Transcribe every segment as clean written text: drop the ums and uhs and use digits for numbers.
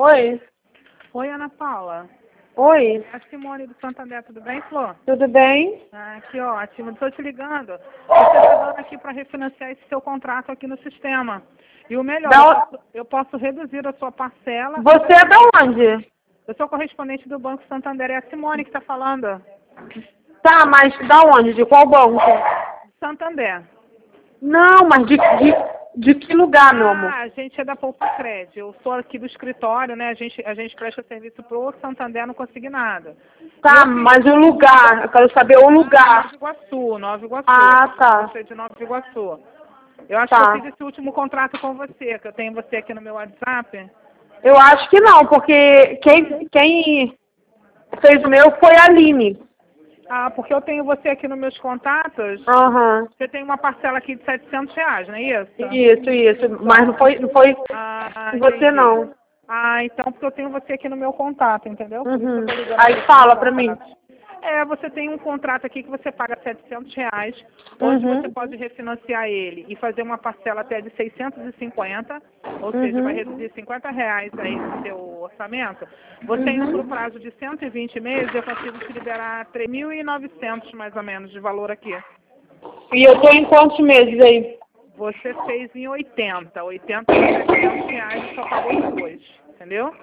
Oi. Oi, Ana Paula. Oi. É a Simone do Santander, tudo bem, Flor? Tudo bem? Ah, que ótimo. Estou te ligando. Você está dando aqui para refinanciar esse seu contrato aqui no sistema. E o melhor, eu posso reduzir a sua parcela. Você é da onde? Eu sou correspondente do Banco Santander. É a Simone que está falando. Tá, mas da onde? De qual banco? Santander. Não, mas de que lugar, meu amor? A gente é da Poupa Cred. Eu sou aqui do escritório, né? A gente presta serviço pro Santander no Consignado. Tá, mas o lugar. Eu quero saber o lugar. Nova Iguaçu, Nova Iguaçu. Ah, tá. Você é de Nova Iguaçu. Eu acho Tá. que eu fiz esse último contrato com você, que eu tenho você aqui no meu WhatsApp. Eu acho que não, porque quem fez o meu foi a Aline. Ah, porque eu tenho você aqui nos meus contatos. Aham. Você tem uma parcela aqui de R$ 700, não é isso? Isso. Mas não foi você Entendi. não. Ah, então porque eu tenho você aqui no meu contato, entendeu? Por isso eu tô ligando Aí aqui fala pro pra mim. contato. Você tem um contrato aqui que você paga R$ 700, onde você pode refinanciar ele e fazer uma parcela até de 650, ou seja, vai reduzir R$ 50 aí no seu orçamento. Você indo para o prazo de 120 meses, eu consigo te liberar 3.900 mais ou menos de valor aqui. E eu tô em quantos meses aí? Você fez em 80 R$ 700 e só pagou 2, entendeu?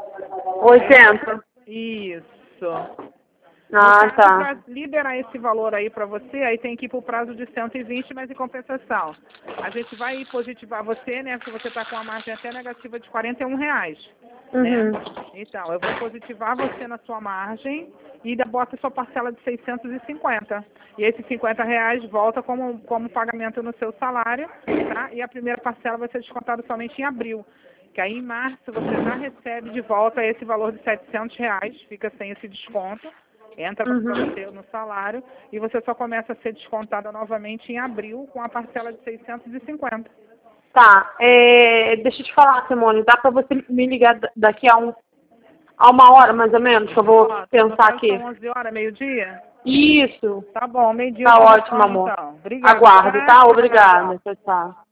80. Isso. Ah, tá. Para liberar esse valor aí para você, aí tem que ir para o prazo de 120, mas em compensação. A gente vai positivar você, né? Porque você está com uma margem até negativa de R$ 41, né? Então, eu vou positivar você na sua margem e ainda bota sua parcela de 650. E esses R$ 50 volta como pagamento no seu salário, tá? E a primeira parcela vai ser descontada somente em abril. Que aí em março você já recebe de volta esse valor de R$ 700, fica sem esse desconto. Entra para você no salário e você só começa a ser descontada novamente em abril com a parcela de 650. Tá. Deixa eu te falar, Simone. Dá pra você me ligar daqui a uma hora, mais ou menos, que eu vou pensar aqui. São 11 horas, meio-dia? Isso. Tá bom, meio-dia. Tá ótimo, amor. Então. Obrigada. Aguardo, tá? Obrigada. Tchau, tchau.